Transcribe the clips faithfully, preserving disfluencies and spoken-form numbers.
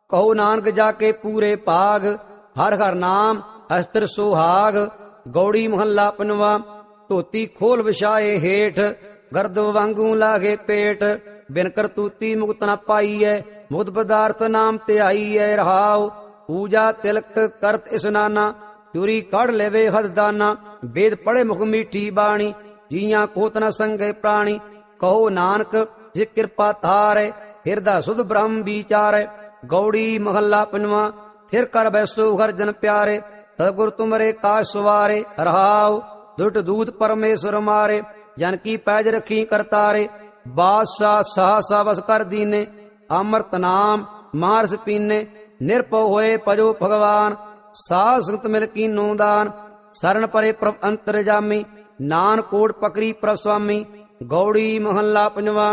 ਕਹੋ ਨਾਨਕ ਜਾ ਕੇ ਪੂਰੇ ਭਾਗ, ਹਰ ਹਰ ਨਾਮ ਅਸਤਰ ਸੁਹਾਗ। ਗੌੜੀ ਮਹੱਲਾ ਪੰਜਵਾਂ। ਧੋਤੀ ਖੋਲ ਵਿਛਾਏ ਹੇਠ, ਗਰਦ ਵਾਂਗੂ ਲਾਗੇ ਪੇਟ। ਬਿਨ ਕਰਤੂਤੀ ਮੁਕਤ ਨਾ ਪਾਈਐ, ਮੁਕਤ ਪਦਾਰਥ ਨਾਮ ਧਿਆਈਐ। ਰਹਾਉ ਪੂਜਾ ਤਿਲਕ ਕਰਤ ਇਸਨਾਨਾ, ਚੂਰੀ ਕੱਢ ਲੈਵੇ ਹਦ ਦਾਨਾ। ਵੇਦ ਪੜ੍ਹੇ ਮੁਖ ਮੀਠੀ ਬਾਣੀ, ਜੀਆਂ ਕੋਤ ਨ ਸੰਗੇ ਪ੍ਰਾਣੀ। ਕਹੋ ਨਾਨਕ ਜੇ ਕਿਰਪਾ ਧਾਰੈ, ਹਿਰਦਾ ਸੁਧ ਬ੍ਰਹਮ ਵਿਚਾਰੈ। ਗੌੜੀ ਮਹੱਲਾ ਪੰਜਵਾਂ। ਥਿਰ ਕਰ ਬੈਸੋ ਹਰ ਜਨ ਪਿਆਰੇ, ਸਤਿਗੁਰ ਤੁਮਰੇ ਕਾਜ ਸਵਾਰੇ। ਰਹਾਉ ਦੁਟ ਦੂਤ ਪਰਮੇਸ਼ਰ ਮਾਰੇ, ਜਨ ਕੀ ਪੈਜ ਰੱਖੀ ਕਰਤਾਰੇ। ਬਾਦਸ਼ਾਹ ਸਹਸਾ ਵਸ ਕਰ ਦੀਨੇ, ਅੰਮ੍ਰਿਤ ਨਾਮ ਮਾਰਸ ਪੀਨੇ। ਨਿਰਭਉ ਹੋਏ ਭਜੋ ਭਗਵਾਨ, ਸਾਧ ਸੰਗਤ ਮਿਲ ਕੀਨੋ ਦਾਨ। ਸਰਨ ਪਰੇ ਪ੍ਰਭ ਅੰਤਰਜਾਮੀ, ਨਾਨਕ ਕੋਟ ਪਕਰੀ ਪ੍ਰਭ ਸੁਆਮੀ। ਗੌੜੀ ਮਹੱਲਾ ਪੰਜਵਾਂ।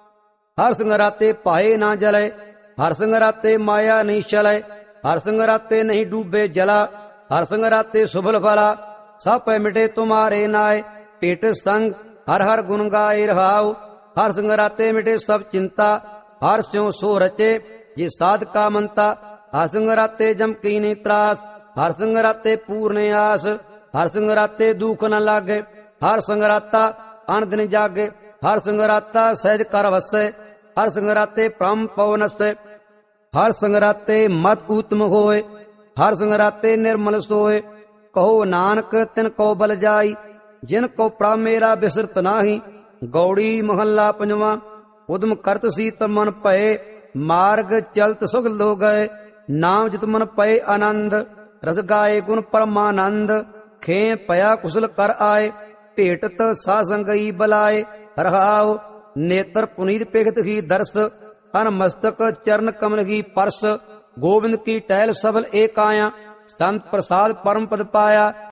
ਹਰ ਸੰਗਰਾਤੇ ਭਾਏ ਨਾ ਜਲੇ, ਹਰ ਸੰਗਰਾਤੇ ਮਾਇਆ ਨਹੀਂ ਚਲੇ। ਹਰ ਸੰਗਰਾਤੇ ਨਹੀਂ ਡੂਬੇ ਜਲਾ, ਹਰ ਸੰਗਰਾਤੇ ਸੁਭਲ ਫਲਾ। ਸਭ ਪੈ ਮਿਟੇ ਤੁਮਾਰੇ ਨਾਏ, ਭੇਟ ਸੰਗ ਹਰ ਹਰ ਗੁਣ ਗਾਏ। ਰਹਾਉ ਹਰ ਸੰਗਰਾਤੇ ਮਿਟੇ ਸਭ ਚਿੰਤਾ, ਹਰ ਸਿਉ ਸੋ ਰਚੇ ਜੇ ਸਾਧ ਕਾ ਮੰਤਾ। ਹਰ ਸੰਗਰਾਤੇ ਜਮ ਕੀ ਨੀ ਤਰਾਸ, ਹਰ ਸੰਗਰਾਤੇ ਪੂਰਨ ਆਸ। ਹਰ ਸੰਗਰਾਤੇ ਦੁਖ ਨ ਲਾਗੇ, ਹਰ ਸੰਗਰਾਤਾ ਅਨ ਦਿਨ ਜਾਗੇ। ਹਰ ਸੰਗਰਾਤਾ ਸਹਿਜ ਕਰ ਵਸੈ, ਹਰ ਸੰਗਰਾਤੇ ਪ੍ਰਮ ਪਵਨਸੈ। ਹਰ ਸੰਗਰਾਤੇ ਮਤ ਊਤਮ ਹੋਏ, ਹਰ ਸੰਗਰਾਤੇ ਨਿਰਮਲ ਸੋਏ। ਕਹੋ ਨਾਨਕ ਤਿਨ ਕੋ ਬਲ ਜਾਈ, ਜਿਨ ਕੋ ਪ੍ਰਭ ਮੇਰਾ ਬਿਸਰਤ ਨਾਹੀ। ਗੌੜੀ ਮਹੱਲਾ ਪੰਜਵਾਂ। ਉਦਮ ਕਰਤ ਸੀ ਤਨ ਮਨ ਭਏ, ਮਾਰਗ ਚਲਤ ਸੁਖ ਲੋ ਗਏ। ਨਾਮ ਜਿਤ ਮਨ ਪਏ ਆਨੰਦ, ਰਸ ਗਾਏ ਗੁਣ ਪਰਮਾਨੰਦ। ਖੇ ਪਿਆ ਕੁਸਲ ਕਰ ਆਏ, ਭੇਟਤ ਸਾ ਸੰਗਈ ਬਲਾਏ। ਰਹਾਉ ਨੇਤਰ ਪੁਨੀਤ ਪੇਖਤ ਹੀ ਦਰਸ, ਅਨ ਮਸਤਕ ਚਰਨ ਕਮਲ ਹੀ ਪਰਸ। ਗੋਬਿੰਦ ਕੀ ਟਹਿਲ ਸਬਲ ਏਕ ਆਇਆ, ਸੰਤ ਪ੍ਰਸਾਦ ਪਰਮ ਪਦ ਪਾਇਆ।